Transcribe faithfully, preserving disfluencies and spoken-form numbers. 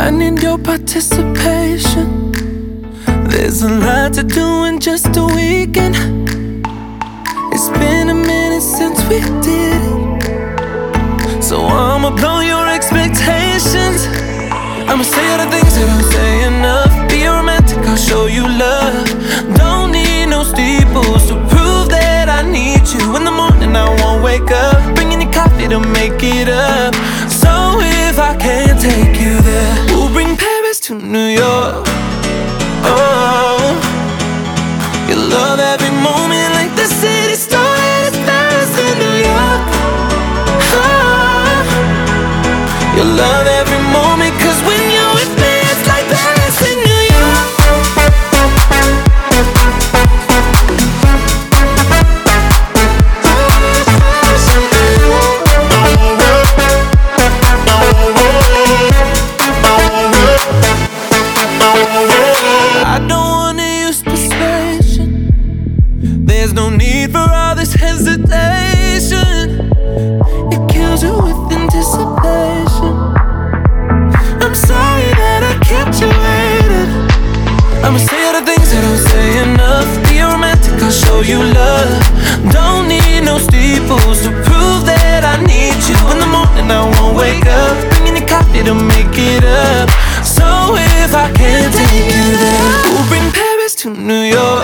I need your participation. There's a lot to do in just a weekend. It's been a minute since we did it, so I'ma blow your expectations. I'ma say all the things that don't say enough. Be romantic, I'll show you love. Don't need no steeples to prove that I need you. In the morning I won't wake up, bringing you coffee to make it up. So if I can't take you there, we'll bring Paris to New York. Oh, you love every moment like the city started its Paris in New York. Oh, you love every moment, cause when you're with me it's like Paris in New York. I don't wanna use persuasion. There's no need for all this hesitation. It kills you with anticipation. I'm sorry that I kept you waiting. I'ma say all the things that don't say enough. Be romantic, I'll show you love. Don't need no steeples to prove that I need you. In the morning I won't wake up, bringing you coffee to make it up. So if I can't take you there, we'll bring Paris to New York.